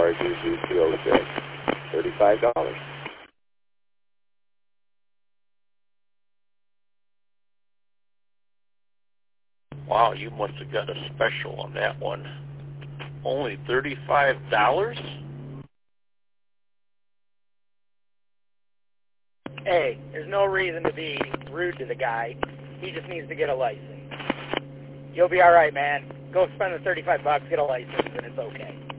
RG206. $35. Wow, you must have got a special on that one. Only $35? Hey, there's no reason to be rude to the guy. He just needs to get a license. You'll be all right, man. Go spend the $35, get a license, and it's okay.